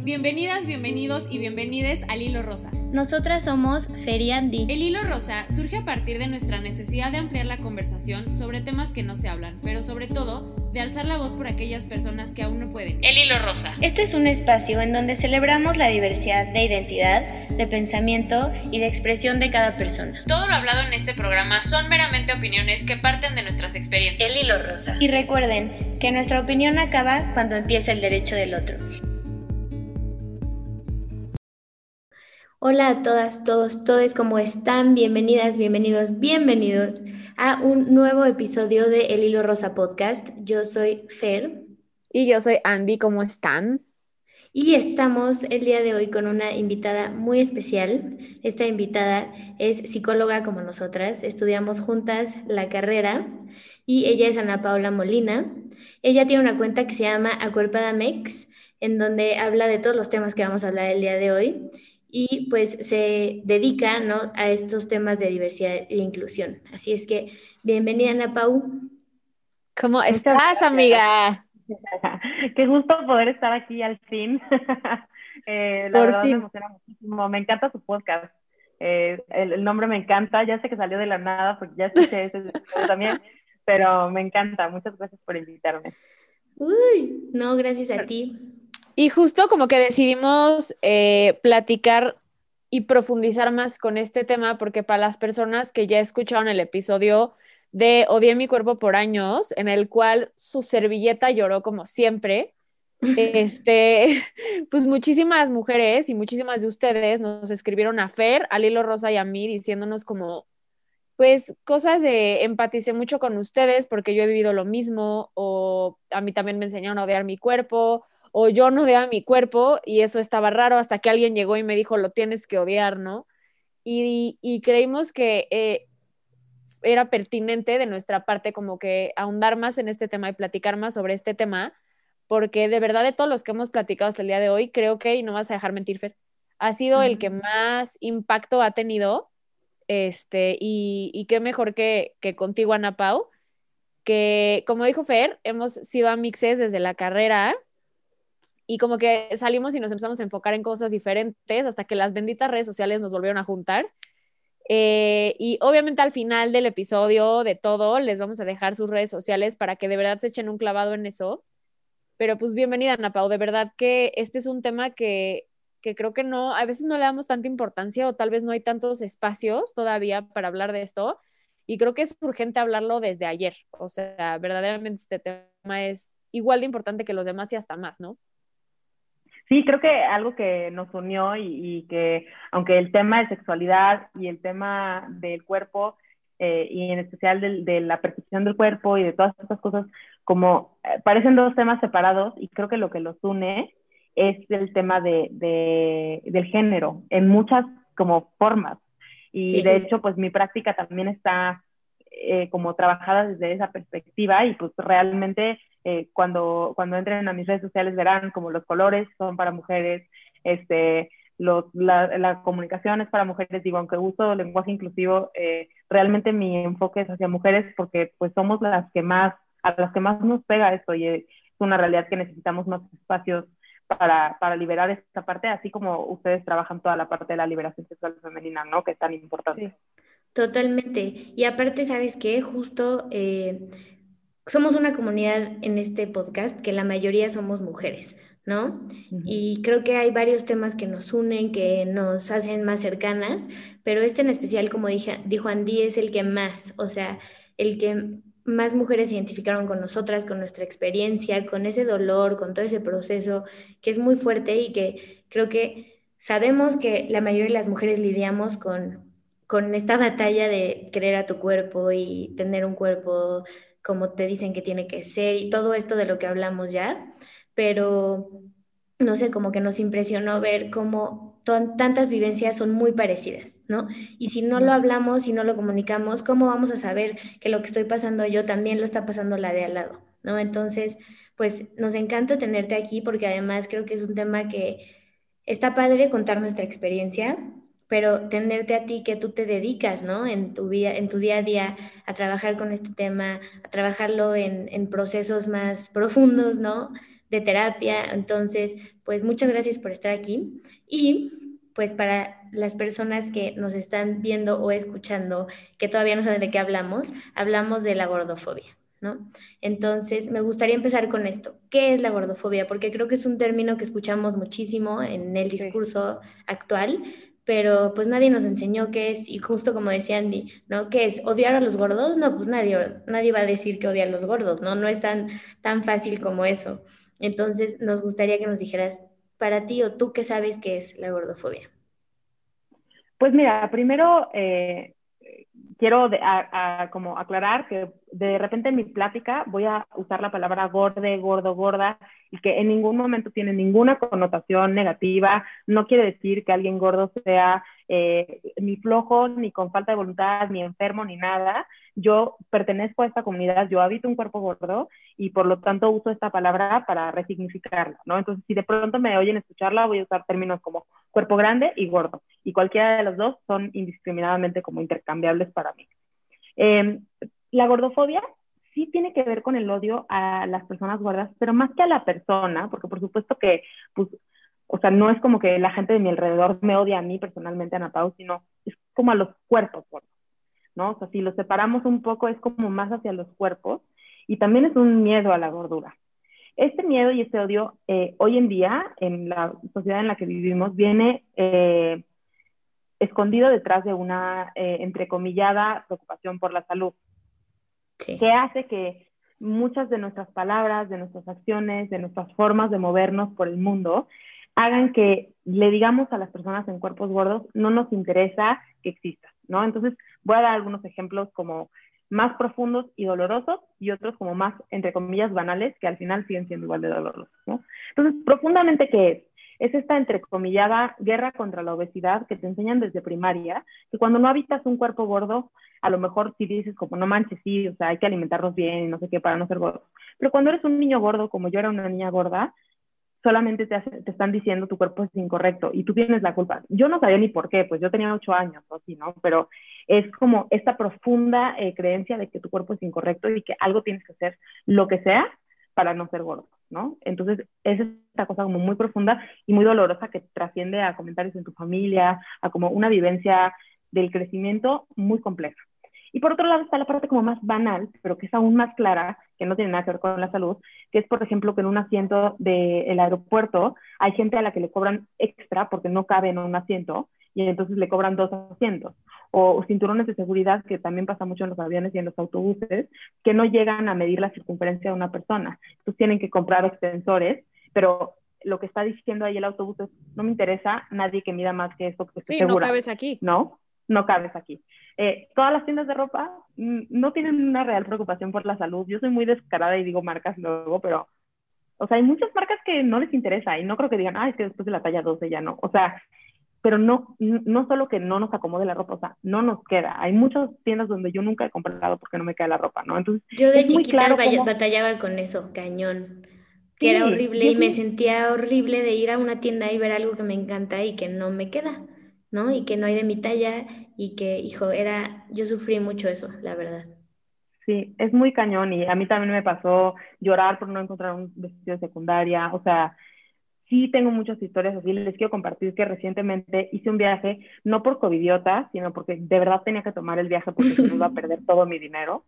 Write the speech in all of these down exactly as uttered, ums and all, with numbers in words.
Bienvenidas, bienvenidos y bienvenides al Hilo Rosa. Nosotras somos Fer y Andy. El Hilo Rosa surge a partir de nuestra necesidad de ampliar la conversación sobre temas que no se hablan, pero sobre todo de alzar la voz por aquellas personas que aún no pueden. El Hilo Rosa. Este es un espacio en donde celebramos la diversidad de identidad, de pensamiento y de expresión de cada persona. Todo lo hablado en este programa son meramente opiniones que parten de nuestras experiencias. El Hilo Rosa. Y recuerden que nuestra opinión acaba cuando empieza el derecho del otro. Hola a todas, todos, todes, ¿cómo están? Bienvenidas, bienvenidos, bienvenidos a un nuevo episodio de El Hilo Rosa Podcast. Yo soy Fer. Y yo soy Andy, ¿cómo están? Y estamos el día de hoy con una invitada muy especial. Esta invitada es psicóloga como nosotras, estudiamos juntas la carrera y ella es Ana Paula Molina. Ella tiene una cuenta que se llama Acuerpada Mex, en donde habla de todos los temas que vamos a hablar el día de hoy. Y pues se dedica, ¿no?, a estos temas de diversidad e inclusión. Así es que, bienvenida, Ana Pau. ¿Cómo Muchas estás, gracias. amiga? Qué gusto poder estar aquí al fin. eh, la Por verdad fin. me emociona muchísimo. Me encanta su podcast. Eh, el, el nombre me encanta. Ya sé que salió de la nada porque ya escuché ese episodio también, pero me encanta. Muchas gracias por invitarme. Uy, no, gracias a ti. Y justo como que decidimos eh, platicar y profundizar más con este tema, porque para las personas que ya escucharon el episodio de Odié mi cuerpo por años, en el cual su servilleta lloró como siempre, este, pues muchísimas mujeres y muchísimas de ustedes nos escribieron a Fer, al Hilo Rosa y a mí diciéndonos como, pues cosas de empaticé mucho con ustedes porque yo he vivido lo mismo, o a mí también me enseñaron a odiar mi cuerpo, o yo no odiaba mi cuerpo y eso estaba raro hasta que alguien llegó y me dijo, lo tienes que odiar, ¿no? Y, y creímos que eh, era pertinente de nuestra parte como que ahondar más en este tema y platicar más sobre este tema, porque de verdad de todos los que hemos platicado hasta el día de hoy, creo que, y no vas a dejar mentir, Fer, ha sido Uh-huh. el que más impacto ha tenido, este, y, y qué mejor que, que contigo, Ana Pau, que como dijo Fer, hemos sido amixes desde la carrera, y como que salimos y nos empezamos a enfocar en cosas diferentes hasta que las benditas redes sociales nos volvieron a juntar. Eh, y obviamente al final del episodio de todo les vamos a dejar sus redes sociales para que de verdad se echen un clavado en eso. Pero pues bienvenida, Ana Pau, de verdad que este es un tema que, que creo que no, a veces no le damos tanta importancia o tal vez no hay tantos espacios todavía para hablar de esto. Y creo que es urgente hablarlo desde ayer. O sea, verdaderamente este tema es igual de importante que los demás y hasta más, ¿no? Sí, creo que algo que nos unió y, y que, aunque el tema de sexualidad y el tema del cuerpo, eh, y en especial de, de la percepción del cuerpo y de todas estas cosas, como eh, parecen dos temas separados, y creo que lo que los une es el tema de, de, del género, en muchas como formas. Y Sí, de sí. hecho, pues mi práctica también está eh, como trabajada desde esa perspectiva, y pues realmente eh, cuando, cuando entren a mis redes sociales verán como los colores son para mujeres, este, los, la, la comunicación es para mujeres, digo, aunque uso lenguaje inclusivo, eh, realmente mi enfoque es hacia mujeres porque pues somos las que más, a las que más nos pega esto, y es una realidad que necesitamos más espacios para, para liberar esta parte, así como ustedes trabajan toda la parte de la liberación sexual femenina, ¿no?, que es tan importante. Sí. Totalmente. Y aparte, ¿sabes qué? Justo eh, somos una comunidad en este podcast que la mayoría somos mujeres, ¿no? Uh-huh. Y creo que hay varios temas que nos unen, que nos hacen más cercanas, pero este en especial, como dije, dijo Andy, es el que más, o sea, el que más mujeres se identificaron con nosotras, con nuestra experiencia, con ese dolor, con todo ese proceso que es muy fuerte y que creo que sabemos que la mayoría de las mujeres lidiamos con con esta batalla de querer a tu cuerpo y tener un cuerpo como te dicen que tiene que ser y todo esto de lo que hablamos ya, pero no sé, como que nos impresionó ver cómo ton- tantas vivencias son muy parecidas, ¿no? Y si no lo hablamos, si no lo comunicamos, ¿cómo vamos a saber que lo que estoy pasando yo también lo está pasando la de al lado, ¿no? Entonces, pues nos encanta tenerte aquí porque además creo que es un tema que está padre contar nuestra experiencia, pero tenerte a ti que tú te dedicas, ¿no? En tu vida, en tu día a día a trabajar con este tema, a trabajarlo en, en procesos más profundos, ¿no? de terapia. Entonces, pues muchas gracias por estar aquí. Y pues para las personas que nos están viendo o escuchando, que todavía no saben de qué hablamos, hablamos de la gordofobia, ¿no? Entonces, me gustaría empezar con esto. ¿Qué es la gordofobia? Porque creo que es un término que escuchamos muchísimo en el Sí. discurso actual, pero pues nadie nos enseñó qué es, y justo como decía Andy, ¿no? ¿Qué es? ¿Odiar a los gordos? No, pues nadie, nadie va a decir que odia a los gordos, ¿no? No es tan, tan fácil como eso. Entonces, nos gustaría que nos dijeras, para ti o tú, ¿qué sabes qué es la gordofobia? Pues mira, primero eh, quiero de, a, a, como aclarar que de repente en mi plática voy a usar la palabra gorde, gordo, gorda, y que en ningún momento tiene ninguna connotación negativa. No quiere decir que alguien gordo sea eh, ni flojo, ni con falta de voluntad, ni enfermo, ni nada. Yo pertenezco a esta comunidad, yo habito un cuerpo gordo y por lo tanto uso esta palabra para resignificarla, ¿no? Entonces, si de pronto me oyen escucharla, voy a usar términos como cuerpo grande y gordo, y cualquiera de los dos son indiscriminadamente como intercambiables para mí. Eh, la gordofobia sí tiene que ver con el odio a las personas gordas, pero más que a la persona, porque por supuesto que, pues, o sea, no es como que la gente de mi alrededor me odia a mí personalmente, Ana Pau, sino es como a los cuerpos gordos, ¿no? O sea, si los separamos un poco es como más hacia los cuerpos, y también es un miedo a la gordura. Este miedo y este odio, eh, hoy en día, en la sociedad en la que vivimos, viene eh, escondido detrás de una eh, entrecomillada preocupación por la salud, sí. que hace que muchas de nuestras palabras, de nuestras acciones, de nuestras formas de movernos por el mundo, hagan que le digamos a las personas en cuerpos gordos, no nos interesa que existas, ¿no? Entonces, voy a dar algunos ejemplos como más profundos y dolorosos, y otros como más, entre comillas, banales, que al final siguen siendo igual de dolorosos, ¿no? Entonces, profundamente, ¿qué es? Es esta entrecomillada guerra contra la obesidad que te enseñan desde primaria, que cuando no habitas un cuerpo gordo, a lo mejor sí dices como, no manches, sí, o sea, hay que alimentarnos bien y no sé qué para no ser gordos. Pero cuando eres un niño gordo, como yo era una niña gorda, solamente te, hace, te están diciendo tu cuerpo es incorrecto y tú tienes la culpa. Yo no sabía ni por qué, pues yo tenía ocho años o así, ¿no? Pero es como esta profunda eh, creencia de que tu cuerpo es incorrecto y que algo tienes que hacer, lo que sea, para no ser gordo, ¿no? Entonces, es esta cosa como muy profunda y muy dolorosa que trasciende a comentarios en tu familia, a como una vivencia del crecimiento muy compleja. Y por otro lado está la parte como más banal, pero que es aún más clara, que no tiene nada que ver con la salud, que es, por ejemplo, que en un asiento del aeropuerto hay gente a la que le cobran extra porque no cabe en un asiento y entonces le cobran dos asientos. O cinturones de seguridad, que también pasa mucho en los aviones y en los autobuses, que no llegan a medir la circunferencia de una persona. Entonces tienen que comprar extensores, pero lo que está diciendo ahí el autobús es, no me interesa nadie que mida más que esto, que esté sí, segura. no cabes aquí. ¿No? No cabes aquí. Eh, todas las tiendas de ropa mm, no tienen una real preocupación por la salud. Yo soy muy descarada y digo marcas luego, pero, o sea, hay muchas marcas que no les interesa y no creo que digan, ah, es que después de la talla doce ya no. O sea, pero no, no solo que no nos acomode la ropa, o sea, no nos queda. Hay muchas tiendas donde yo nunca he comprado porque no me queda la ropa, ¿no? Entonces, yo de es muy chiquita claro cómo... batallaba con eso, cañón, que sí, era horrible y, y me muy... sentía horrible de ir a una tienda y ver algo que me encanta y que no me queda, ¿no? Y que no hay de mi talla y que, hijo, era, yo sufrí mucho eso, la verdad. Sí, es muy cañón y a mí también me pasó llorar por no encontrar un vestido de secundaria, o sea, sí tengo muchas historias así. Les quiero compartir que recientemente hice un viaje, no por covidiota, sino porque de verdad tenía que tomar el viaje porque si no iba a perder todo mi dinero.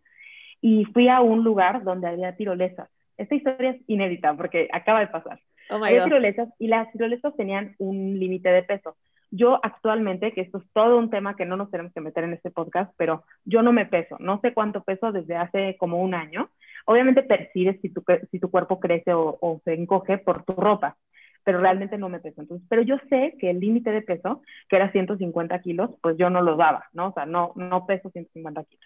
Y fui a un lugar donde había tirolesas. Esta historia es inédita porque acaba de pasar. Oh my había God. tirolesas y las tirolesas tenían un límite de peso. Yo actualmente, que esto es todo un tema que no nos tenemos que meter en este podcast, pero yo no me peso. No sé cuánto peso desde hace como un año. Obviamente percibes si tu, si tu cuerpo crece o, o se encoge por tu ropa, pero realmente no me peso. Entonces, pero yo sé que el límite de peso, que era ciento cincuenta kilos, pues yo no lo daba, ¿no? O sea, no, no peso ciento cincuenta kilos.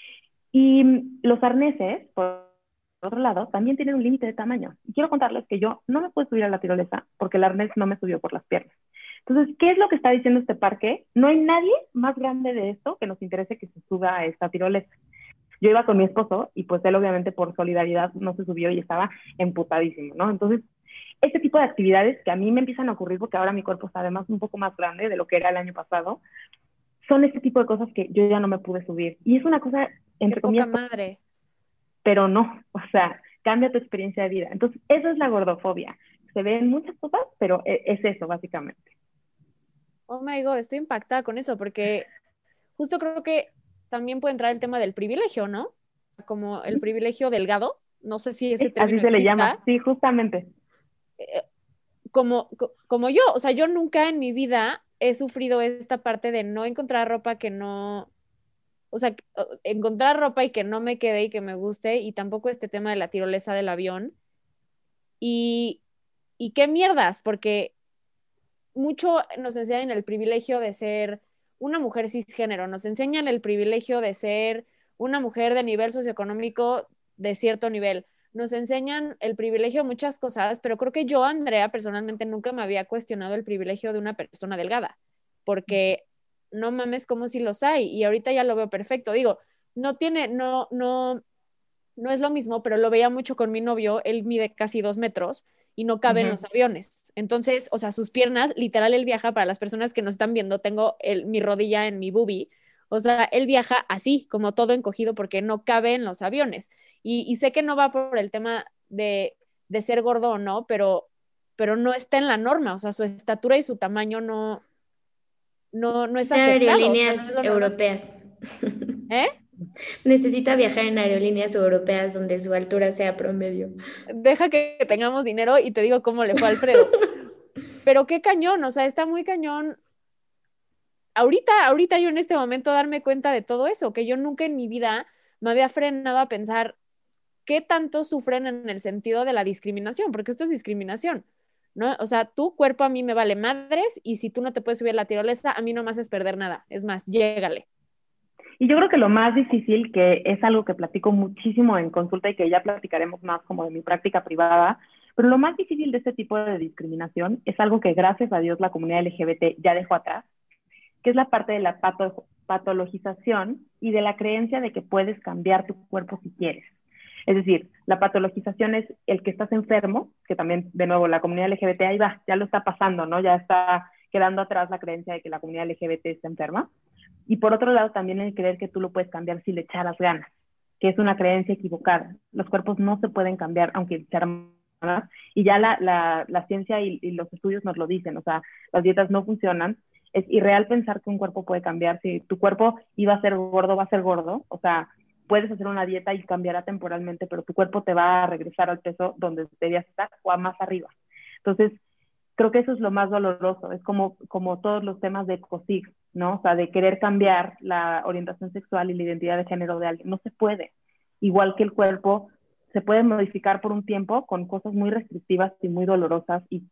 Y los arneses, por otro lado, también tienen un límite de tamaño. Y quiero contarles que yo no me pude subir a la tirolesa porque el arnés no me subió por las piernas. Entonces, ¿qué es lo que está diciendo este parque? No hay nadie más grande de esto que nos interese que se suba a esta tirolesa. Yo iba con mi esposo y pues él obviamente por solidaridad no se subió y estaba emputadísimo, ¿no? Entonces, este tipo de actividades que a mí me empiezan a ocurrir porque ahora mi cuerpo está además un poco más grande de lo que era el año pasado, son este tipo de cosas que yo ya no me pude subir. Y es una cosa, entre Qué poca comillas, madre. pero no, o sea, cambia tu experiencia de vida. Entonces, eso es la gordofobia. Se ven muchas cosas, pero es eso, básicamente. Oh my God, estoy impactada con eso, porque justo creo que también puede entrar el tema del privilegio, ¿no? Como el privilegio delgado, no sé si ese Sí, así término se le exista. llama, sí, justamente. Eh, como, co- como yo, o sea, yo nunca en mi vida he sufrido esta parte de no encontrar ropa que no, o sea, que- o- encontrar ropa y que no me quede y que me guste, y tampoco este tema de la tirolesa del avión. Y, y qué mierdas, porque mucho nos enseñan el privilegio de ser una mujer cisgénero, nos enseñan el privilegio de ser una mujer de nivel socioeconómico de cierto nivel, nos enseñan el privilegio de muchas cosas, pero creo que yo, Andrea, personalmente nunca me había cuestionado el privilegio de una persona delgada, porque no mames como si los hay, y ahorita ya lo veo perfecto. Digo, no tiene, no, no, no es lo mismo, pero lo veía mucho con mi novio, él mide casi dos metros y no cabe uh-huh. en los aviones. Entonces, o sea, sus piernas, literal, él viaja, para las personas que nos están viendo, tengo el, mi rodilla en mi boobie, o sea, él viaja así, como todo encogido, porque no cabe en los aviones. Y, y sé que no va por el tema de, de ser gordo o no, pero, pero no está en la norma, o sea, su estatura y su tamaño no, no, no es aceptado. Aerolíneas o sea, no es europeas. ¿Eh? Necesita viajar en aerolíneas europeas donde su altura sea promedio. Deja que tengamos dinero y te digo cómo le fue a Alfredo. Pero qué cañón, o sea, está muy cañón. Ahorita, ahorita yo en este momento darme cuenta de todo eso, que yo nunca en mi vida me había frenado a pensar qué tanto sufren en el sentido de la discriminación, porque esto es discriminación, ¿no? O sea, tu cuerpo a mí me vale madres, y si tú no te puedes subir a la tirolesa, a mí no me haces perder nada. Es más, llégale. Y yo creo que lo más difícil, que es algo que platico muchísimo en consulta y que ya platicaremos más como de mi práctica privada, pero lo más difícil de este tipo de discriminación es algo que gracias a Dios la comunidad L G B T ya dejó atrás, que es la parte de la pato patologización y de la creencia de que puedes cambiar tu cuerpo si quieres. Es decir, la patologización es el que estás enfermo, que también, de nuevo, la comunidad L G B T ahí va, ya lo está pasando, ¿no? Ya está quedando atrás la creencia de que la comunidad L G B T está enferma. Y por otro lado, también el creer que tú lo puedes cambiar si le echaras ganas, que es una creencia equivocada. Los cuerpos no se pueden cambiar aunque le echaran ganas, y ya la, la, la ciencia y, y los estudios nos lo dicen, o sea, las dietas no funcionan. Es irreal pensar que un cuerpo puede cambiar. Si tu cuerpo iba a ser gordo, va a ser gordo. O sea, puedes hacer una dieta y cambiará temporalmente, pero tu cuerpo te va a regresar al peso donde debías estar o a más arriba. Entonces, creo que eso es lo más doloroso. Es como, como todos los temas de COSIG, ¿no? O sea, de querer cambiar la orientación sexual y la identidad de género de alguien. No se puede. Igual que el cuerpo se puede modificar por un tiempo con cosas muy restrictivas y muy dolorosas y,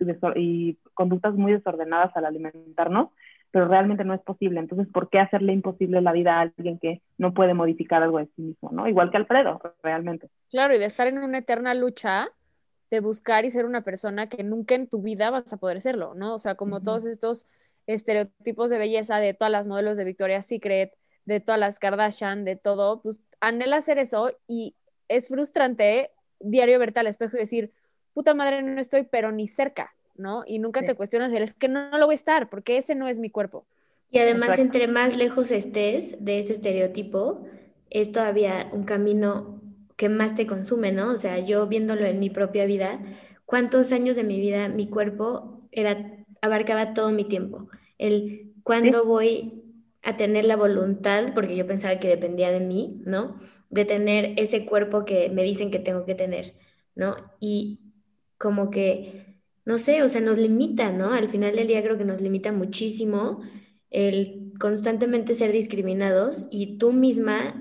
y conductas muy desordenadas al alimentarnos, pero realmente no es posible. Entonces, ¿por qué hacerle imposible la vida a alguien que no puede modificar algo de sí mismo, ¿no? Igual que Alfredo, realmente. Claro, y de estar en una eterna lucha de buscar y ser una persona que nunca en tu vida vas a poder serlo, ¿no? O sea, como uh-huh. todos estos estereotipos de belleza de todas las modelos de Victoria's Secret, de todas las Kardashian, de todo, pues anhela hacer eso, y es frustrante diario verte al espejo y decir, puta madre, no estoy pero ni cerca, ¿no? Y nunca sí. te cuestionas, es que no, no lo voy a estar, porque ese no es mi cuerpo. Y además, Exacto. entre más lejos estés de ese estereotipo, es todavía un camino que más te consume, ¿no? O sea, yo viéndolo en mi propia vida, ¿cuántos años de mi vida mi cuerpo era, abarcaba todo mi tiempo? El cuándo ¿Sí? voy a tener la voluntad, porque yo pensaba que dependía de mí, ¿no? De tener ese cuerpo que me dicen que tengo que tener, ¿no? Y como que, no sé, o sea, nos limita, ¿no? Al final del día creo que nos limita muchísimo el constantemente ser discriminados y tú misma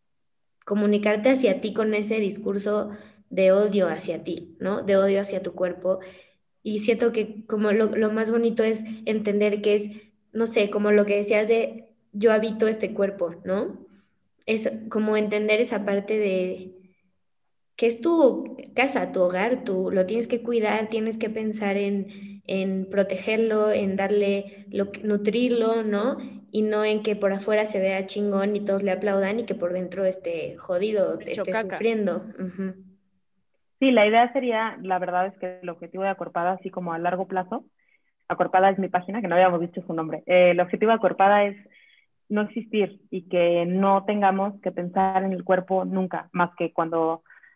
comunicarte hacia ti con ese discurso de odio hacia ti, ¿no? De odio hacia tu cuerpo. Y siento que como lo, lo más bonito es entender que es, no sé, como lo que decías de yo habito este cuerpo, ¿no? Es como entender esa parte de que es tu casa, tu hogar, tú lo tienes que cuidar, tienes que pensar en, en protegerlo, en darle, lo, nutrirlo, ¿no? Y no en que por afuera se vea chingón y todos le aplaudan y que por dentro esté jodido, esté caca. sufriendo. Uh-huh. Sí, la idea sería, la verdad es que el objetivo de Acuerpada, así como a largo plazo, Acuerpada es mi página, que no habíamos dicho su nombre, eh, el objetivo de Acuerpada es no existir y que no tengamos que pensar en el cuerpo nunca, más que cuando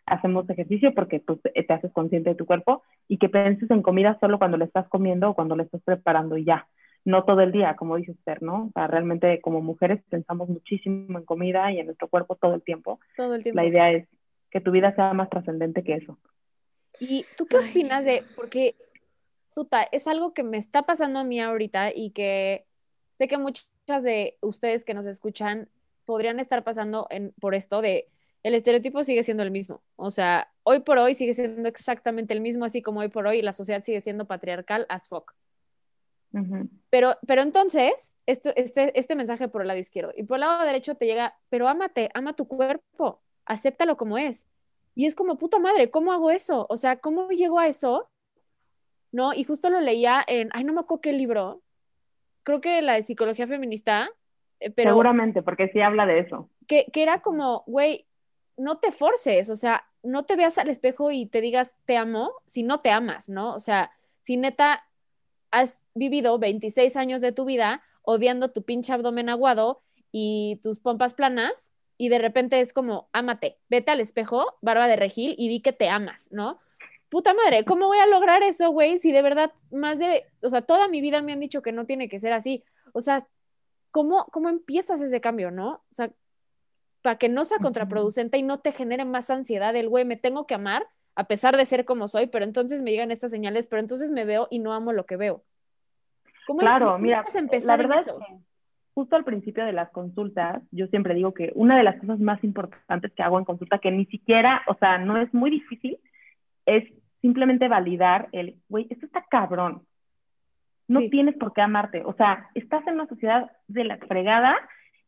hacemos ejercicio porque pues, te haces consciente de tu cuerpo, y que pienses en comida solo cuando le estás comiendo o cuando le estás preparando y ya, no todo el día, como dice Esther, ¿no? O sea, realmente como mujeres pensamos muchísimo en comida y en nuestro cuerpo todo el tiempo. Todo el tiempo. La idea es que tu vida sea más trascendente que eso. ¿Y tú qué Ay, opinas de, porque, puta, es algo que me está pasando a mí ahorita y que sé que muchas de ustedes que nos escuchan podrían estar pasando en, por esto de, el estereotipo sigue siendo el mismo. O sea, hoy por hoy sigue siendo exactamente el mismo, así como hoy por hoy la sociedad sigue siendo patriarcal as fuck. Uh-huh. Pero, pero entonces, esto, este, este mensaje por el lado izquierdo y por el lado derecho te llega, pero ámate, ama tu cuerpo, acéptalo como es. Y es como, puta madre, ¿cómo hago eso? O sea, ¿cómo llego a eso? ¿No? Y justo lo leía en, ay, no me acuerdo qué libro, creo que la de psicología feminista, eh, pero Seguramente, porque sí habla de eso. que, que era como, güey, no te forces, o sea, no te veas al espejo y te digas te amo si no te amas, ¿no? O sea, si neta has vivido veintiséis años de tu vida odiando tu pinche abdomen aguado y tus pompas planas, y de repente es como, ámate, vete al espejo, barba de regil, y di que te amas, ¿no? Puta madre, ¿cómo voy a lograr eso, güey? Si de verdad más de, o sea, toda mi vida me han dicho que no tiene que ser así. O sea, ¿cómo, cómo empiezas ese cambio, no? O sea, para que no sea contraproducente y no te genere más ansiedad el, güey, me tengo que amar a pesar de ser como soy, pero entonces me llegan estas señales, pero entonces me veo y no amo lo que veo. ¿Cómo, Claro, cómo mira, puedes empezar la verdad en es eso? que justo al principio de las consultas, yo siempre digo que una de las cosas más importantes que hago en consulta, que ni siquiera, o sea, no es muy difícil, es simplemente validar el, güey, esto está cabrón. No Sí. tienes por qué amarte. O sea, estás en una sociedad de la fregada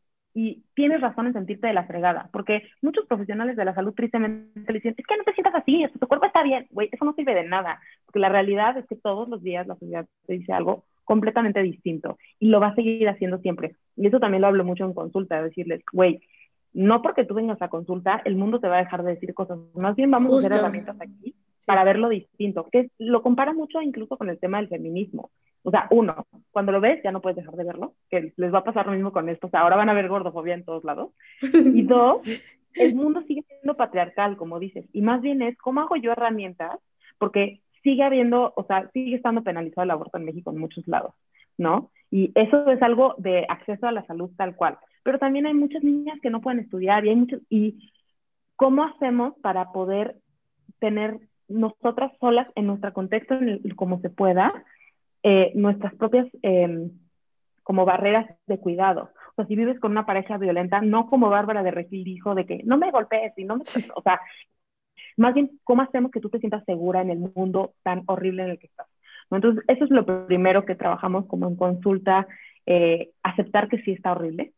y tienes razón en sentirte de la fregada, porque muchos profesionales de la salud tristemente le dicen, es que no te sientas así, es que tu cuerpo está bien. Güey, eso no sirve de nada, porque la realidad es que todos los días la sociedad te dice algo completamente distinto y lo va a seguir haciendo siempre. Y eso también lo hablo mucho en consulta, decirles, güey, no porque tú vengas a consulta, el mundo te va a dejar de decir cosas. Más bien vamos a hacer justo. herramientas aquí para verlo distinto, que lo compara mucho incluso con el tema del feminismo. O sea, uno, cuando lo ves ya no puedes dejar de verlo, que les va a pasar lo mismo con esto. O sea, ahora van a ver gordofobia en todos lados. Y dos, el mundo sigue siendo patriarcal, como dices, y más bien es, ¿cómo hago yo herramientas? Porque sigue habiendo, o sea, sigue estando penalizado el aborto en México en muchos lados, ¿no? Y eso es algo de acceso a la salud tal cual. Pero también hay muchas niñas que no pueden estudiar y hay muchos, y ¿cómo hacemos para poder tener nosotras solas en nuestro contexto, en el, como se pueda, eh, nuestras propias eh, como barreras de cuidado? O sea, si vives con una pareja violenta, no como Bárbara de Regil dijo de que no me golpees y no me... Sí. O sea, más bien, ¿cómo hacemos que tú te sientas segura en el mundo tan horrible en el que estás? ¿No? Entonces, eso es lo primero que trabajamos como en consulta, eh, aceptar que sí está horrible.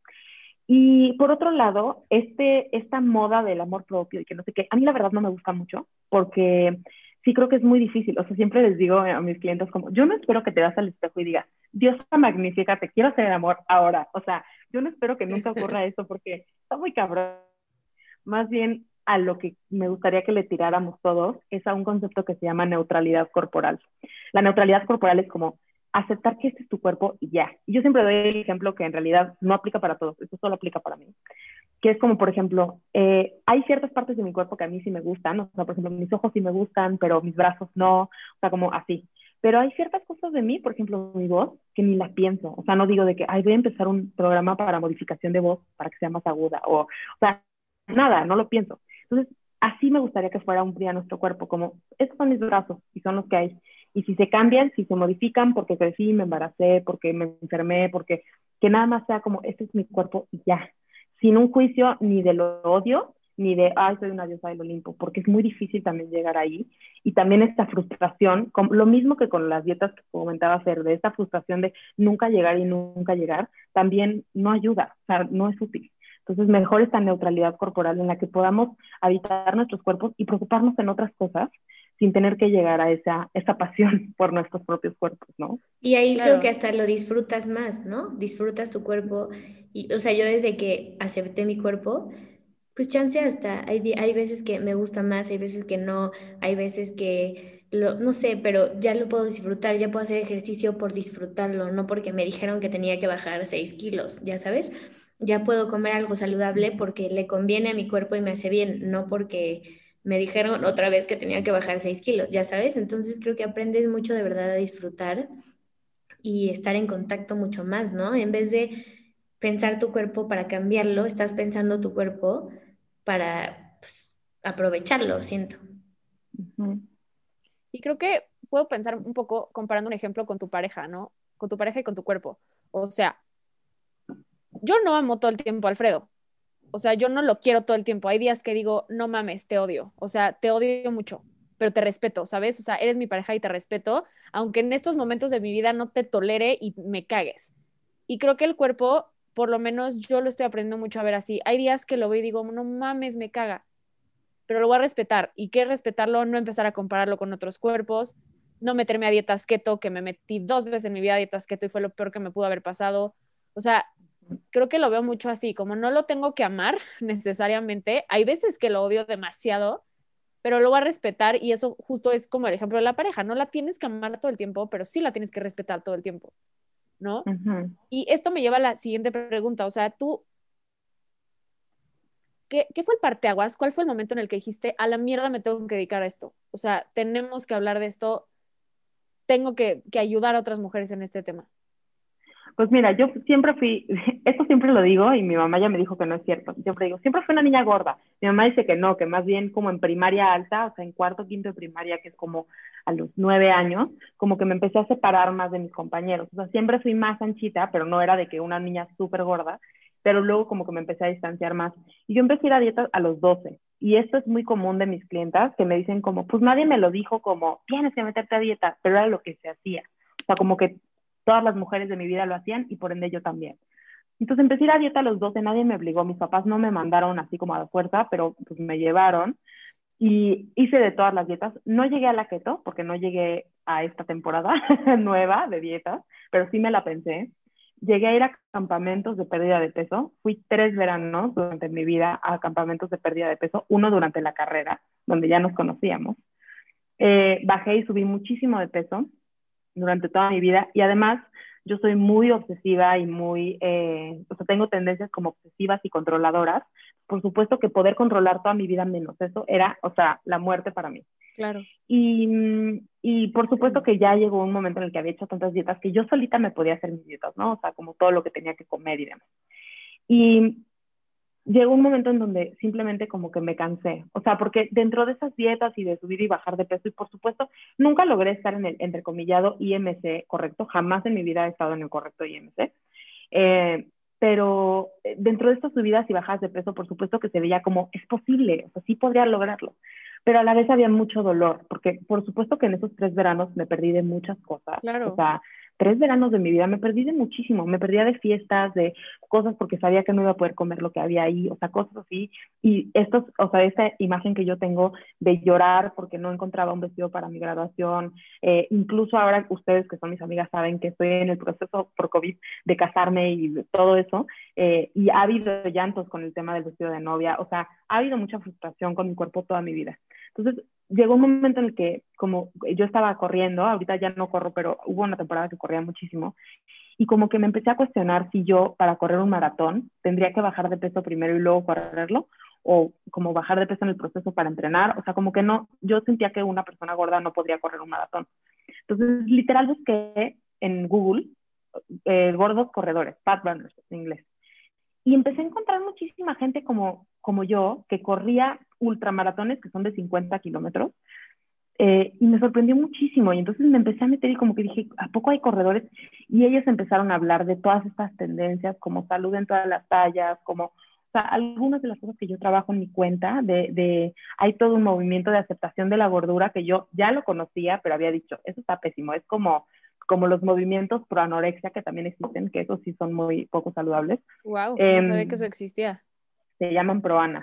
Y por otro lado, este, esta moda del amor propio y que no sé qué, a mí la verdad no me gusta mucho, porque sí creo que es muy difícil. O sea, siempre les digo a mis clientes como, yo no espero que te veas al espejo y digas, Diosa magnífica, te quiero hacer el amor ahora. O sea, yo no espero que nunca ocurra eso porque está muy cabrón. Más bien, a lo que me gustaría que le tiráramos todos es a un concepto que se llama neutralidad corporal. La neutralidad corporal es como aceptar que este es tu cuerpo y ya. Y yo siempre doy el ejemplo que en realidad no aplica para todos, eso solo aplica para mí. Que es como, por ejemplo, eh, hay ciertas partes de mi cuerpo que a mí sí me gustan, o sea, por ejemplo, mis ojos sí me gustan, pero mis brazos no, o sea, como así. Pero hay ciertas cosas de mí, por ejemplo, mi voz, que ni la pienso. O sea, no digo de que, ay, voy a empezar un programa para modificación de voz para que sea más aguda, o, o sea, nada, no lo pienso. Entonces, así me gustaría que fuera un día nuestro cuerpo, como, estos son mis brazos y son los que hay. Y si se cambian, si se modifican porque crecí, me embaracé, porque me enfermé, porque que nada más sea como, este es mi cuerpo y ya. Sin un juicio ni del odio, ni de, ay, soy una diosa del Olimpo, porque es muy difícil también llegar ahí. Y también esta frustración, como, lo mismo que con las dietas que comentaba hacer, de esta frustración de nunca llegar y nunca llegar, también no ayuda, o sea, no es útil. Entonces, mejor esta neutralidad corporal en la que podamos habitar nuestros cuerpos y preocuparnos en otras cosas sin tener que llegar a esa, esa pasión por nuestros propios cuerpos, ¿no? Y ahí Claro. creo que hasta lo disfrutas más, ¿no? Disfrutas tu cuerpo. Y, o sea, yo desde que acepté mi cuerpo, pues chance hasta, hay, di- hay veces que me gusta más, hay veces que no, hay veces que, lo, no sé, pero ya lo puedo disfrutar, ya puedo hacer ejercicio por disfrutarlo, no porque me dijeron que tenía que bajar seis kilos, ya sabes. Ya puedo comer algo saludable porque le conviene a mi cuerpo y me hace bien, no porque me dijeron otra vez que tenía que bajar seis kilos, ya sabes. Entonces creo que aprendes mucho de verdad a disfrutar y estar en contacto mucho más, ¿no? En vez de pensar tu cuerpo para cambiarlo, estás pensando tu cuerpo para pues, aprovecharlo, siento. Ujú. Y creo que puedo pensar un poco comparando un ejemplo con tu pareja, ¿no? Con tu pareja y con tu cuerpo. O sea, yo no amo todo el tiempo a Alfredo. O sea, yo no lo quiero todo el tiempo. Hay días que digo, no mames, te odio. O sea, te odio mucho, pero te respeto, ¿sabes? O sea, eres mi pareja y te respeto, aunque en estos momentos de mi vida no te tolere y me cagues. Y creo que el cuerpo, por lo menos yo lo estoy aprendiendo mucho a ver así. Hay días que lo veo y digo, no mames, me caga, pero lo voy a respetar. ¿Y qué es respetarlo? No empezar a compararlo con otros cuerpos, no meterme a dietas keto, que me metí dos veces en mi vida a dietas keto y fue lo peor que me pudo haber pasado. O sea, creo que lo veo mucho así, como no lo tengo que amar necesariamente. Hay veces que lo odio demasiado, pero lo voy a respetar y eso justo es como el ejemplo de la pareja. No la tienes que amar todo el tiempo, pero sí la tienes que respetar todo el tiempo, ¿no? Ujú. Y esto me lleva a la siguiente pregunta. O sea, tú, ¿qué, qué fue el parteaguas? ¿Cuál fue el momento en el que dijiste, a la mierda me tengo que dedicar a esto? O sea, tenemos que hablar de esto, tengo que, que ayudar a otras mujeres en este tema. Pues mira, yo siempre fui, esto siempre lo digo y mi mamá ya me dijo que no es cierto. Siempre digo, siempre fui una niña gorda. Mi mamá dice que no, que más bien como en primaria alta, o sea, en cuarto, quinto de primaria, que es como a los nueve años, como que me empecé a separar más de mis compañeros. O sea, siempre fui más anchita, pero no era de que una niña súper gorda, pero luego como que me empecé a distanciar más. Y yo empecé a ir a dietas a los doce. Y esto es muy común de mis clientas, que me dicen como, pues nadie me lo dijo como, tienes que meterte a dieta, pero era lo que se hacía. O sea, como que todas las mujeres de mi vida lo hacían y por ende yo también. Entonces empecé a ir a dieta a los doce, nadie me obligó, mis papás no me mandaron así como a la fuerza, pero pues me llevaron y hice de todas las dietas. No llegué a la keto porque no llegué a esta temporada nueva de dietas, pero sí me la pensé. Llegué a ir a campamentos de pérdida de peso. Fui tres veranos durante mi vida a campamentos de pérdida de peso, uno durante la carrera, donde ya nos conocíamos. Eh, bajé y subí muchísimo de peso durante toda mi vida y además yo soy muy obsesiva y muy, eh, o sea, tengo tendencias como obsesivas y controladoras. Por supuesto que poder controlar toda mi vida menos eso era, o sea, la muerte para mí. Claro. Y, y por supuesto que ya llegó un momento en el que había hecho tantas dietas que yo solita me podía hacer mis dietas, ¿no? O sea, como todo lo que tenía que comer y demás. Y llegó un momento en donde simplemente como que me cansé, o sea, porque dentro de esas dietas y de subir y bajar de peso, y por supuesto, nunca logré estar en el entrecomillado I M C correcto, jamás en mi vida he estado en el correcto I M C, eh, pero dentro de estas subidas y bajadas de peso, por supuesto que se veía como, es posible, o sea, sí podría lograrlo, pero a la vez había mucho dolor, porque por supuesto que en esos tres veranos me perdí de muchas cosas, Claro. o sea, tres veranos de mi vida me perdí de muchísimo, me perdía de fiestas, de cosas porque sabía que no iba a poder comer lo que había ahí, o sea, cosas así, y esto, o sea, esta imagen que yo tengo de llorar porque no encontraba un vestido para mi graduación, eh, incluso ahora ustedes que son mis amigas saben que estoy en el proceso por COVID de casarme y de todo eso, eh, y ha habido llantos con el tema del vestido de novia, o sea, ha habido mucha frustración con mi cuerpo toda mi vida. Entonces, llegó un momento en el que, como yo estaba corriendo, ahorita ya no corro, pero hubo una temporada que corría muchísimo, y como que me empecé a cuestionar si yo, para correr un maratón, tendría que bajar de peso primero y luego correrlo, o como bajar de peso en el proceso para entrenar, o sea, como que no, yo sentía que una persona gorda no podría correr un maratón. Entonces, literal busqué en Google eh, gordos corredores, fat runners en inglés, y empecé a encontrar muchísima gente como, como yo, que corría ultramaratones que son de cincuenta kilómetros, eh, y me sorprendió muchísimo. Y entonces me empecé a meter y como que dije, ¿a poco hay corredores? Y ellos empezaron a hablar de todas estas tendencias, como salud en todas las tallas, como, o sea, algunas de las cosas que yo trabajo en mi cuenta, de, de, hay todo un movimiento de aceptación de la gordura que yo ya lo conocía, pero había dicho, eso está pésimo, es como como los movimientos pro anorexia que también existen, que esos sí son muy poco saludables. Wow, eh, no sabía que eso existía. Se llaman proana,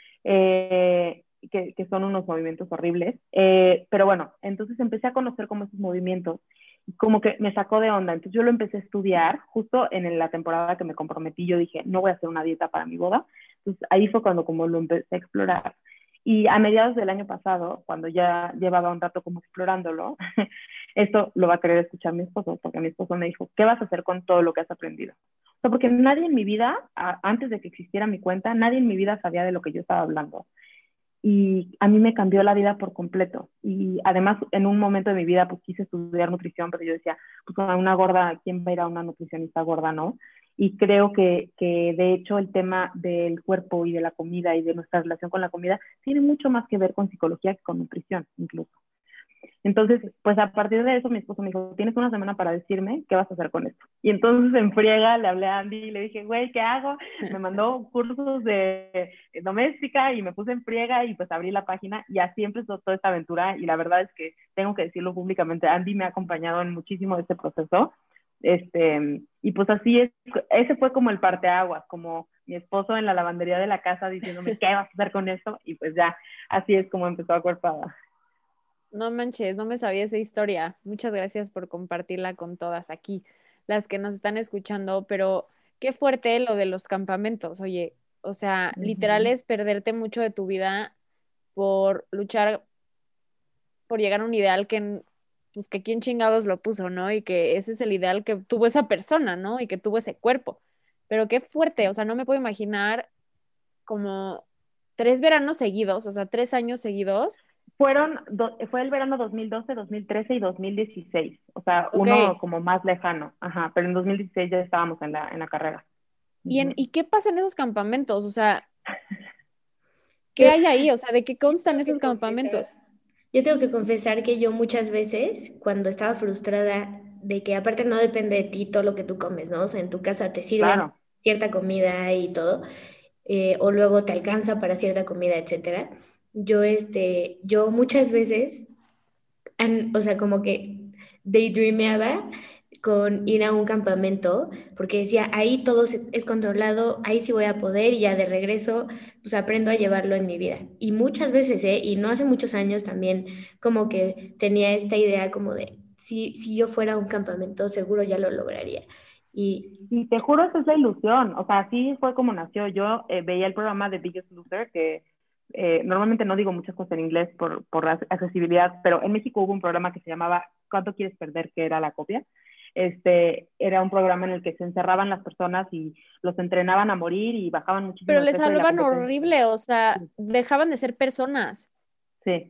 eh, que, que son unos movimientos horribles. Eh, pero bueno, entonces empecé a conocer como esos movimientos, como que me sacó de onda. Entonces yo lo empecé a estudiar, justo en la temporada que me comprometí, yo dije, no voy a hacer una dieta para mi boda. Entonces ahí fue cuando como lo empecé a explorar. Y a mediados del año pasado, cuando ya llevaba un rato como explorándolo, esto lo va a querer escuchar mi esposo, porque mi esposo me dijo, ¿qué vas a hacer con todo lo que has aprendido? O sea, porque nadie en mi vida, a, antes de que existiera mi cuenta, nadie en mi vida sabía de lo que yo estaba hablando. y a mí me cambió la vida por completo. Y además, en un momento de mi vida, pues quise estudiar nutrición, pero yo decía, pues a una gorda, ¿quién va a ir a una nutricionista gorda, no? Y creo que, que de hecho el tema del cuerpo y de la comida y de nuestra relación con la comida tiene mucho más que ver con psicología que con nutrición, incluso. Entonces, pues a partir de eso mi esposo me dijo, tienes una semana para decirme qué vas a hacer con esto. Y entonces en friega le hablé a Andy y le dije, güey, ¿qué hago? Me mandó cursos de doméstica y me puse en friega y pues abrí la página y así empezó toda esta aventura. Y la verdad es que tengo que decirlo públicamente, Andy me ha acompañado en muchísimo de este proceso. Este, y pues así es, ese fue como el parteaguas, como mi esposo en la lavandería de la casa diciéndome, ¿qué vas a hacer con esto? Y pues ya, así es como empezó Acuerpada. No manches, no me sabía esa historia. Muchas gracias por compartirla con todas aquí, las que nos están escuchando, pero qué fuerte lo de los campamentos, oye, o sea, Uh-huh. literal es perderte mucho de tu vida por luchar, por llegar a un ideal que, pues que quién chingados lo puso, ¿no? Y que ese es el ideal que tuvo esa persona, ¿no? Y que tuvo ese cuerpo. Pero qué fuerte, o sea, no me puedo imaginar como tres veranos seguidos, o sea, tres años seguidos. Fueron, do, fue el verano dos mil doce, dos mil trece y dos mil dieciséis, o sea, Ok. uno como más lejano, ajá, pero en dos mil dieciséis ya estábamos en la, en la carrera. ¿Y, en, Uh-huh. ¿Y qué pasa en esos campamentos? O sea, ¿qué Yo, hay ahí? O sea, ¿de qué constan esos campamentos? yo tengo que confesar que yo muchas veces, cuando estaba frustrada de que aparte no depende de ti todo lo que tú comes, ¿no? O sea, en tu casa te sirven Claro. cierta comida y todo, eh, o luego te alcanza para cierta comida, etcétera. Yo, este, yo muchas veces, an- o sea, como que daydreameaba con ir a un campamento, porque decía, ahí todo se- es controlado, ahí sí voy a poder y ya de regreso, pues aprendo a llevarlo en mi vida. Y muchas veces, ¿eh? Y no hace muchos años también, como que tenía esta idea como de, si, si yo fuera a un campamento, seguro ya lo lograría. Y Y te juro, esa es la ilusión, o sea, así fue como nació. Yo eh, veía el programa de Biggest Loser, que eh, normalmente no digo muchas cosas en inglés por, por accesibilidad, pero en México hubo un programa que se llamaba ¿Cuánto quieres perder? Que era la copia. Este, era un programa en el que se encerraban las personas y los entrenaban a morir y bajaban muchísimo Pero de les peso y la salvan competencia. horrible, o sea, Sí, dejaban de ser personas. sí.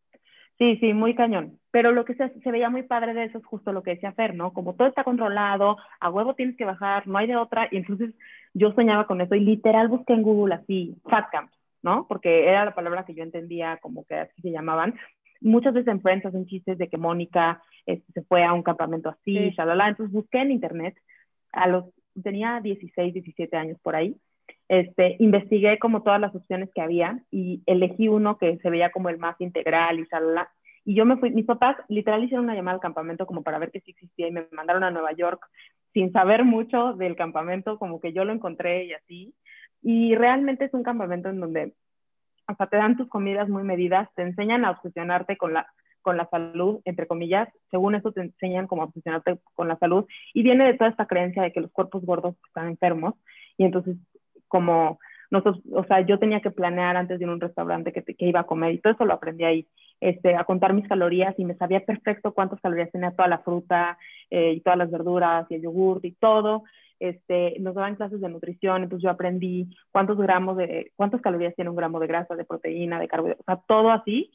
Sí, sí, muy cañón. Pero lo que se, se veía muy padre de eso es justo lo que decía Fer, ¿no? Como todo está controlado, a huevo tienes que bajar, no hay de otra. Y entonces yo soñaba con eso y literal busqué en Google así, fat camp, ¿no? Porque era la palabra que yo entendía como que así se llamaban. Muchas veces en Friends hacen chistes de que Mónica este, se fue a un campamento así, Sí. shalala. Entonces busqué en internet, a los, tenía dieciséis, diecisiete años por ahí. Este, investigué como todas las opciones que había y elegí uno que se veía como el más integral y shalala. Y yo me fui, mis papás literal hicieron una llamada al campamento como para ver que sí existía y me mandaron a Nueva York sin saber mucho del campamento, como que yo lo encontré y así. Y realmente es un campamento en donde hasta te dan tus comidas muy medidas, te enseñan a obsesionarte con la, con la salud, entre comillas, según eso te enseñan como a obsesionarte con la salud, y viene de toda esta creencia de que los cuerpos gordos están enfermos, y entonces como nosotros, o sea, yo tenía que planear antes de ir a un restaurante que, que iba a comer, y todo eso lo aprendí ahí, este, a contar mis calorías, y me sabía perfecto cuántas calorías tenía toda la fruta, eh, y todas las verduras, y el yogurt, y todo. Este, nos daban clases de nutrición, entonces yo aprendí cuántos gramos de, cuántas calorías tiene un gramo de grasa, de proteína, de carbohidratos, o sea, todo así,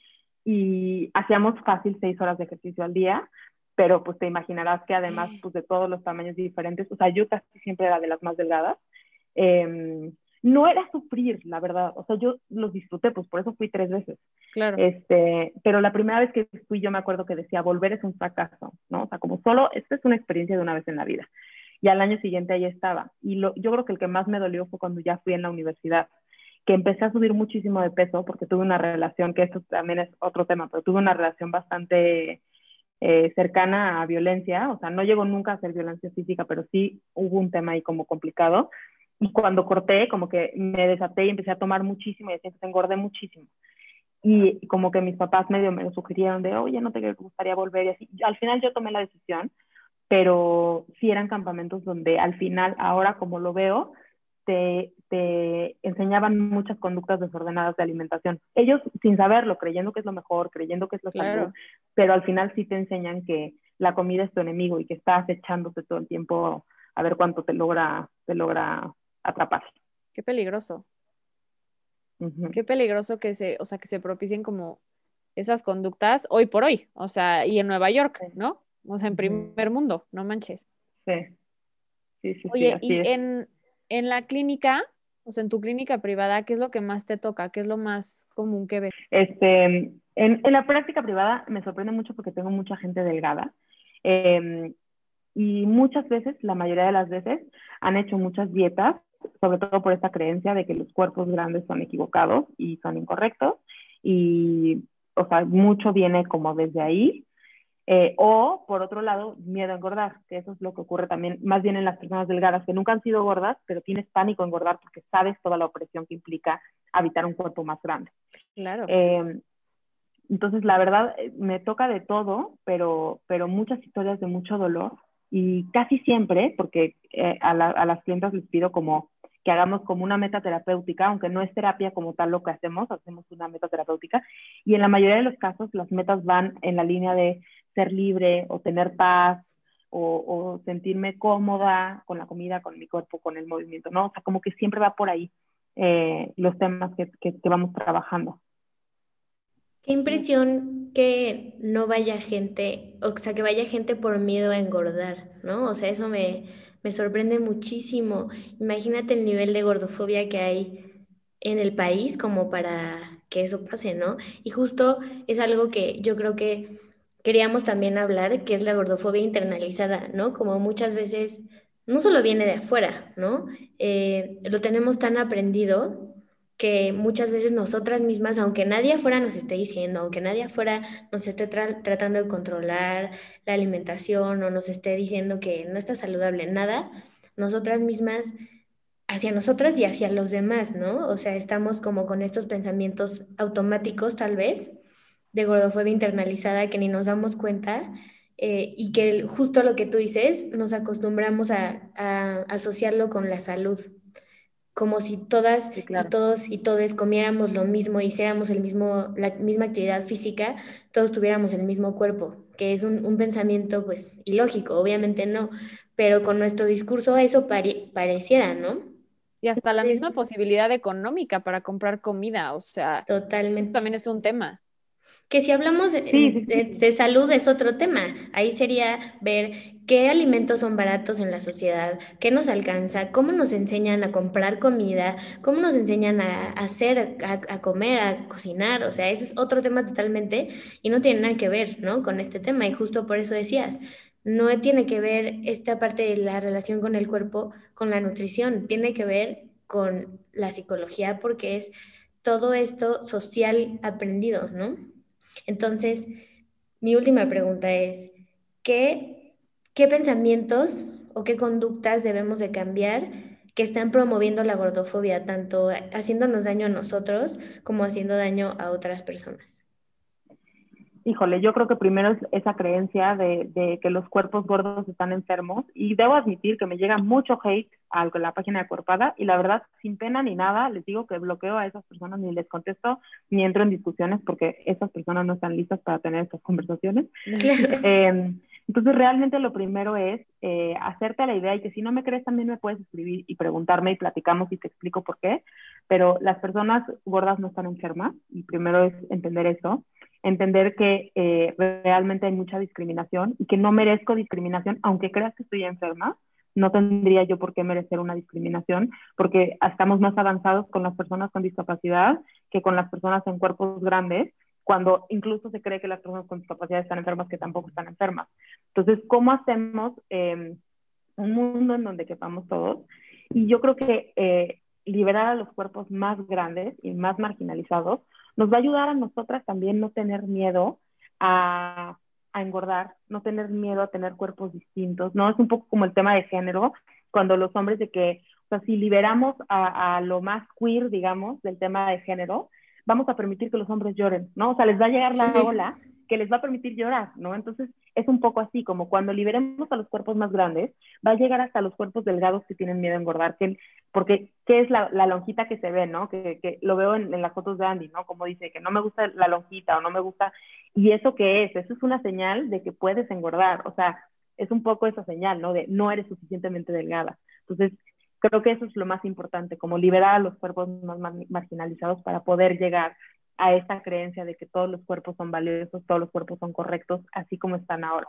y hacíamos fácil seis horas de ejercicio al día, pero pues te imaginarás que además pues de todos los tamaños diferentes, o sea, yo casi siempre era de las más delgadas, eh, no era sufrir, la verdad, o sea, yo los disfruté, pues por eso fui tres veces. Claro. Este, pero la primera vez que fui yo me acuerdo que decía, volver es un fracaso, ¿no? O sea, como solo, esta es una experiencia de una vez en la vida. Y al año siguiente ahí estaba. Y lo, yo creo que el que más me dolió fue cuando ya fui en la universidad, que empecé a subir muchísimo de peso porque tuve una relación, que esto también es otro tema, pero tuve una relación bastante eh, cercana a violencia, o sea, no llegó nunca a ser violencia física, pero sí hubo un tema ahí como complicado. Y cuando corté, como que me desaté y empecé a tomar muchísimo y así entonces engordé muchísimo. Y como que mis papás medio me lo sugirieron de, oye, ¿no te gustaría volver? Y así. Al final yo tomé la decisión, pero sí eran campamentos donde al final, ahora como lo veo, te, te enseñaban muchas conductas desordenadas de alimentación. Ellos sin saberlo, creyendo que es lo mejor, creyendo que es la Claro. salud, pero al final sí te enseñan que la comida es tu enemigo y que estás echándote todo el tiempo a ver cuánto te logra, te logra atrapar. Qué peligroso. Ujú. Qué peligroso que se, o sea, que se propicien como esas conductas hoy por hoy, o sea, y en Nueva York, Sí. ¿no? O sea, en Ujú. primer mundo, no manches. Sí, sí, sí, sí, Oye, así y es. en, en la clínica, o sea, en tu clínica privada, ¿qué es lo que más te toca? ¿Qué es lo más común que ves? Este, en, en la práctica privada me sorprende mucho porque tengo mucha gente delgada. Eh, y muchas veces, la mayoría de las veces, han hecho muchas dietas, sobre todo por esta creencia de que los cuerpos grandes son equivocados y son incorrectos. Y, o sea, mucho viene como desde ahí. Eh, o, por otro lado, miedo a engordar, que eso es lo que ocurre también, más bien en las personas delgadas, que nunca han sido gordas, pero tienes pánico a engordar porque sabes toda la opresión que implica habitar un cuerpo más grande. Claro. Eh, entonces, la verdad, me toca de todo, pero, pero muchas historias de mucho dolor y casi siempre, porque eh, a, la, a las clientas les pido como que hagamos como una meta terapéutica, aunque no es terapia como tal lo que hacemos, hacemos una meta terapéutica, y en la mayoría de los casos las metas van en la línea de ser libre o tener paz o, o sentirme cómoda con la comida, con mi cuerpo, con el movimiento, ¿no? O sea, como que siempre va por ahí eh, los temas que, que, que vamos trabajando. Qué impresión que no vaya gente, o sea, que vaya gente por miedo a engordar, ¿no? O sea, eso me, me sorprende muchísimo. Imagínate el nivel de gordofobia que hay en el país como para que eso pase, ¿no? Y justo es algo que yo creo que queríamos también hablar, que es la gordofobia internalizada, ¿no? Como muchas veces no solo viene de afuera, ¿no? Eh, lo tenemos tan aprendido que muchas veces nosotras mismas, aunque nadie afuera nos esté diciendo, aunque nadie afuera nos esté tra- tratando de controlar la alimentación o nos esté diciendo que no está saludable, nada, nosotras mismas, hacia nosotras y hacia los demás, ¿no? O sea, estamos como con estos pensamientos automáticos, tal vez, de gordofobia internalizada que ni nos damos cuenta. Eh, y que justo lo que tú dices, nos acostumbramos a, a asociarlo con la salud, como si todas Sí, y claro. todos y todes comiéramos lo mismo, hiciéramos el mismo, la misma actividad física, todos tuviéramos el mismo cuerpo, que es un, un pensamiento pues ilógico, obviamente no, pero con nuestro discurso eso pare- pareciera, ¿no? Y hasta la Entonces, misma posibilidad económica para comprar comida, o sea, eso totalmente. también es un tema. Que si hablamos de, Sí, sí, de- sí. de salud es otro tema. Ahí sería ver qué alimentos son baratos en la sociedad, qué nos alcanza, cómo nos enseñan a comprar comida, cómo nos enseñan a, a hacer, a, a comer, a cocinar. O sea, ese es otro tema totalmente y no tiene nada que ver, ¿no? Con este tema. Y justo por eso decías, no tiene que ver esta parte de la relación con el cuerpo, con la nutrición, tiene que ver con la psicología porque es todo esto social aprendido, ¿no? Entonces, mi última pregunta es, ¿qué, qué pensamientos o qué conductas debemos de cambiar que están promoviendo la gordofobia, tanto haciéndonos daño a nosotros como haciendo daño a otras personas? Híjole, yo creo que primero es esa creencia de, de que los cuerpos gordos están enfermos y debo admitir que me llega mucho hate a la página de Cuerpada y la verdad, sin pena ni nada, les digo que bloqueo a esas personas, ni les contesto, ni entro en discusiones porque esas personas no están listas para tener estas conversaciones. Claro. Eh, entonces, realmente lo primero es eh, hacerte la idea y que si no me crees también me puedes escribir y preguntarme y platicamos y te explico por qué, pero las personas gordas no están enfermas y primero es entender eso, entender que eh, realmente hay mucha discriminación y que no merezco discriminación, aunque creas que estoy enferma, no tendría yo por qué merecer una discriminación, porque estamos más avanzados con las personas con discapacidad que con las personas en cuerpos grandes, cuando incluso se cree que las personas con discapacidad están enfermas, que tampoco están enfermas. Entonces, ¿cómo hacemos eh, un mundo en donde quepamos todos? Y yo creo que eh, liberar a los cuerpos más grandes y más marginalizados nos va a ayudar a nosotras también no tener miedo a, a engordar, no tener miedo a tener cuerpos distintos, ¿no? Es un poco como el tema de género, cuando los hombres de que, o sea, si liberamos a, a lo más queer, digamos, del tema de género, vamos a permitir que los hombres lloren, ¿no? O sea, les va a llegar la Sí. ola que les va a permitir llorar, ¿no? Entonces, es un poco así, como cuando liberemos a los cuerpos más grandes, va a llegar hasta los cuerpos delgados que tienen miedo a engordar, que, porque ¿qué es la, la lonjita que se ve, ¿no? Que, que lo veo en, en las fotos de Andy, ¿no? Como dice, que no me gusta la lonjita o no me gusta, ¿y eso qué es? Eso es una señal de que puedes engordar, o sea, es un poco esa señal, ¿no? De no eres suficientemente delgada. Entonces, creo que eso es lo más importante, como liberar a los cuerpos más mar marginalizados para poder llegar a esta creencia de que todos los cuerpos son valiosos, todos los cuerpos son correctos, así como están ahora.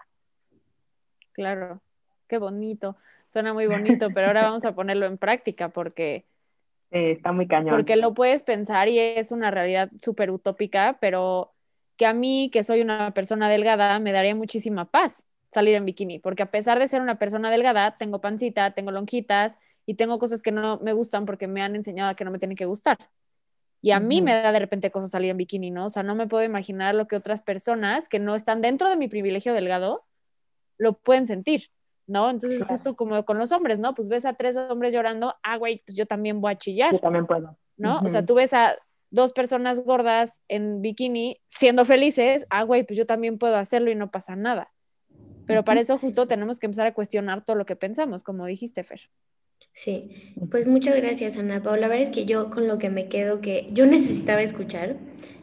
Claro, qué bonito, suena muy bonito, pero ahora vamos a ponerlo en práctica porque, eh, está muy cañón. Porque lo puedes pensar y es una realidad súper utópica, pero que a mí, que soy una persona delgada, me daría muchísima paz salir en bikini, porque a pesar de ser una persona delgada, tengo pancita, tengo lonjitas y tengo cosas que no me gustan porque me han enseñado que no me tienen que gustar. Y a uh-huh. mí me da de repente cosas salir en bikini, ¿no? O sea, no me puedo imaginar lo que otras personas que no están dentro de mi privilegio delgado lo pueden sentir, ¿no? Entonces, claro. Justo como con los hombres, ¿no? Pues ves a tres hombres llorando, ah, güey, pues yo también voy a chillar. Yo también puedo. ¿No? Uh-huh. O sea, tú ves a dos personas gordas en bikini siendo felices, ah, güey, pues yo también puedo hacerlo y no pasa nada. Pero para eso justo tenemos que empezar a cuestionar todo lo que pensamos, como dijiste, Fer. Sí, pues muchas gracias, Ana Paula. La verdad es que yo con lo que me quedo que yo necesitaba escuchar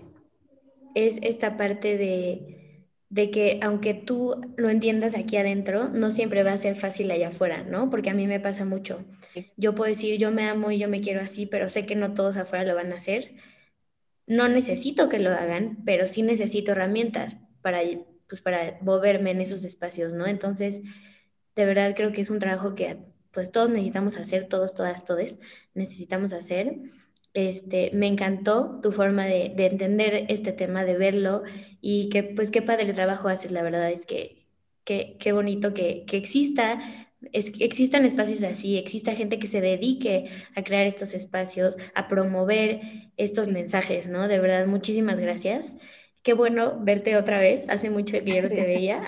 es esta parte de, de que aunque tú lo entiendas aquí adentro, no siempre va a ser fácil allá afuera, ¿no? Porque a mí me pasa mucho. Sí. Yo puedo decir, yo me amo y yo me quiero así, pero sé que no todos afuera lo van a hacer. No necesito que lo hagan, pero sí necesito herramientas para, pues, para moverme en esos espacios, ¿no? Entonces, de verdad creo que es un trabajo que pues todos necesitamos hacer, todos, todas, todes necesitamos hacer. Este, me encantó tu forma de, de entender este tema, de verlo, y que pues qué padre trabajo haces. La verdad es que qué bonito que, que exista, es, que existan espacios así, exista gente que se dedique a crear estos espacios, a promover estos sí. mensajes, ¿no? De verdad, muchísimas gracias. Qué bueno verte otra vez, hace mucho que yo no te veía.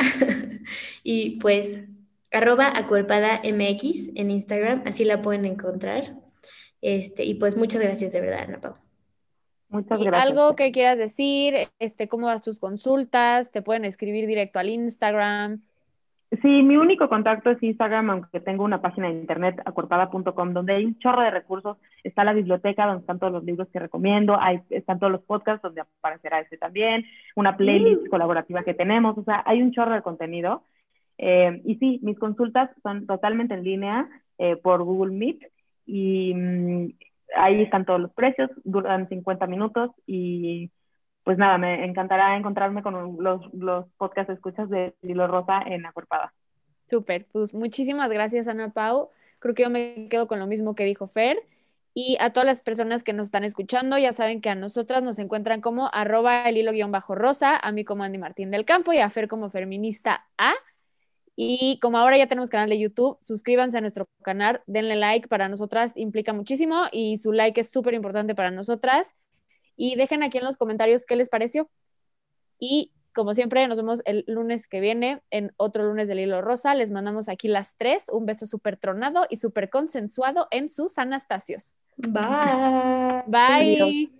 Y pues arroba acuerpada mx en Instagram, así la pueden encontrar. Este, y pues muchas gracias de verdad, Ana Pau. Muchas y gracias. Algo que quieras decir, este, cómo das tus consultas, te pueden escribir directo al Instagram. Sí, mi único contacto es Instagram, aunque tengo una página de internet, acuerpada punto com, donde hay un chorro de recursos. Está la biblioteca, donde están todos los libros que recomiendo, hay, están todos los podcasts, donde aparecerá este también, una playlist mm. colaborativa que tenemos, o sea, hay un chorro de contenido. Eh, y sí, mis consultas son totalmente en línea eh, por Google Meet, y mmm, ahí están todos los precios, duran cincuenta minutos, y pues nada, me encantará encontrarme con los, los podcasts escuchas de Lilo Rosa en Acuerpada. Súper, pues muchísimas gracias, Ana Pau. Creo que yo me quedo con lo mismo que dijo Fer. Y a todas las personas que nos están escuchando, ya saben que a nosotras nos encuentran como arroba el hilo guión bajo rosa, a mí como Andy Martín del Campo y a Fer como Feminista A. Y como ahora ya tenemos canal de YouTube, suscríbanse a nuestro canal, denle like, para nosotras implica muchísimo y su like es súper importante para nosotras. Y dejen aquí en los comentarios qué les pareció. Y como siempre, nos vemos el lunes que viene en otro lunes del Hilo Rosa. Les mandamos aquí las tres un beso súper tronado y súper consensuado en sus Anastasios. Bye. Bye. Adiós.